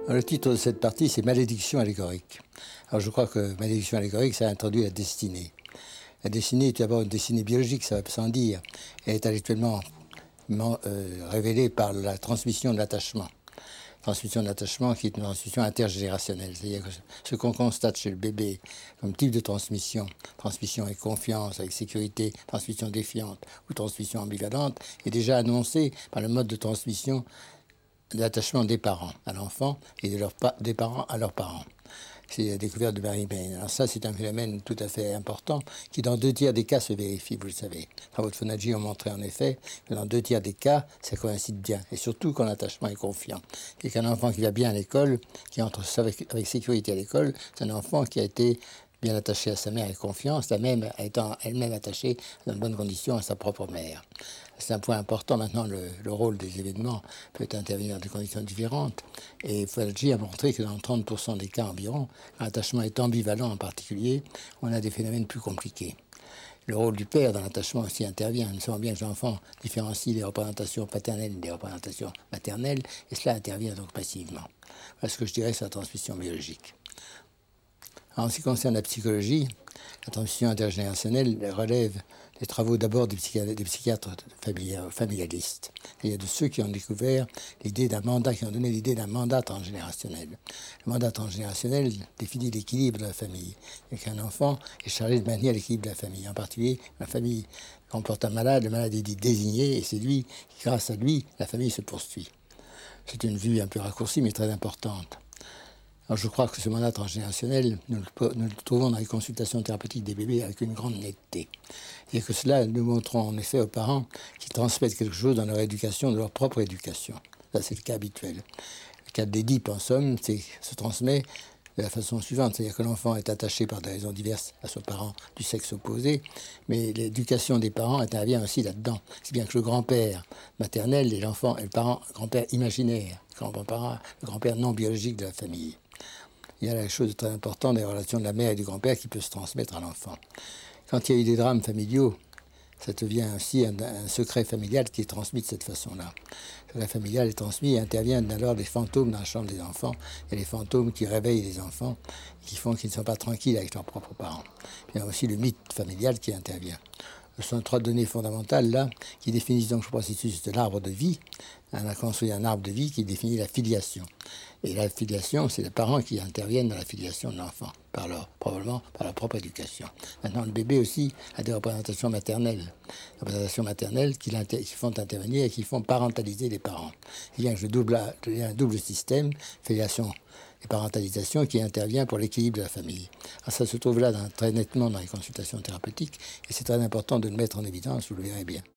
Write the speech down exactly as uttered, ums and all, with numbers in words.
Le titre de cette partie, c'est Malédiction allégorique. Alors je crois que Malédiction allégorique, ça introduit la destinée. La destinée est d'abord une destinée biologique, ça va sans dire. Elle est actuellement euh, révélée par la transmission de l'attachement. Transmission de l'attachement qui est une transmission intergénérationnelle. C'est-à-dire que ce qu'on constate chez le bébé comme type de transmission, transmission avec confiance, avec sécurité, transmission défiante ou transmission ambivalente, est déjà annoncé par le mode de transmission de l'attachement des parents à l'enfant et de leur des parents à leurs parents. C'est la découverte de Mary Bain. Alors ça, c'est un phénomène tout à fait important qui, dans deux tiers des cas, se vérifie, vous le savez. Les travaux de Fonagy ont montré, en effet, que dans deux tiers des cas, ça coïncide bien. Et surtout quand l'attachement est confiant. Et qu'un enfant qui va bien à l'école, qui entre avec, avec sécurité à l'école, c'est un enfant qui a été bien attaché à sa mère avec confiance, la même étant elle-même attachée dans de bonnes conditions à sa propre mère. C'est un point important. Maintenant, le, le rôle des événements peut intervenir dans des conditions différentes. Et Fonagy a montré que dans trente pour cent des cas environ, l'attachement est ambivalent en particulier, on a des phénomènes plus compliqués. Le rôle du père dans l'attachement aussi intervient. Nous savons bien que l'enfant différencie les représentations paternelles des représentations maternelles, et cela intervient donc massivement. Voilà ce que je dirais sur la transmission biologique. En ce qui concerne la psychologie, la transmission intergénérationnelle relève des travaux d'abord des, psychiatres, des psychiatres familialistes, c'est-à-dire de ceux qui ont découvert l'idée d'un mandat, qui ont donné l'idée d'un mandat transgénérationnel. Le mandat transgénérationnel définit l'équilibre de la famille, et qu'un enfant est chargé de maintenir l'équilibre de la famille. En particulier, la famille comporte un malade, le malade est dit désigné, et c'est lui, qui, grâce à lui, la famille se poursuit. C'est une vue un peu raccourcie, mais très importante. Alors je crois que ce mandat transgénérationnel, nous le, nous le trouvons dans les consultations thérapeutiques des bébés avec une grande netteté. Et que cela, nous montrons en effet aux parents qui transmettent quelque chose dans leur éducation, de leur propre éducation. Ça, c'est le cas habituel. Le cas d'Édipe, en somme, c'est, se transmet de la façon suivante, c'est-à-dire que l'enfant est attaché par des raisons diverses à son parent du sexe opposé, mais l'éducation des parents intervient aussi là-dedans. C'est bien que le grand-père maternel et l'enfant et le parent, grand-père imaginaire, le grand-père, le grand-père non biologique de la famille. Il y a la chose de très importante des relations de la mère et du grand-père qui peut se transmettre à l'enfant. Quand il y a eu des drames familiaux, ça devient aussi un, un secret familial qui est transmis de cette façon-là. Le secret familial est transmis et interviennent alors des fantômes dans la chambre des enfants. Il y a les fantômes qui réveillent les enfants, qui font qu'ils ne sont pas tranquilles avec leurs propres parents. Il y a aussi le mythe familial qui intervient. Ce sont trois données fondamentales là qui définissent donc le processus de l'arbre de vie. On a construit un arbre de vie qui définit la filiation. Et la filiation, c'est les parents qui interviennent dans la filiation de l'enfant, par leur, probablement par leur propre éducation. Maintenant, le bébé aussi a des représentations maternelles. Des représentations maternelles qui, qui font intervenir et qui font parentaliser les parents. Il y a un double, il y a un double système, filiation et parentalisation, qui intervient pour l'équilibre de la famille. Alors ça se trouve là dans, très nettement dans les consultations thérapeutiques, et c'est très important de le mettre en évidence, vous le verrez bien.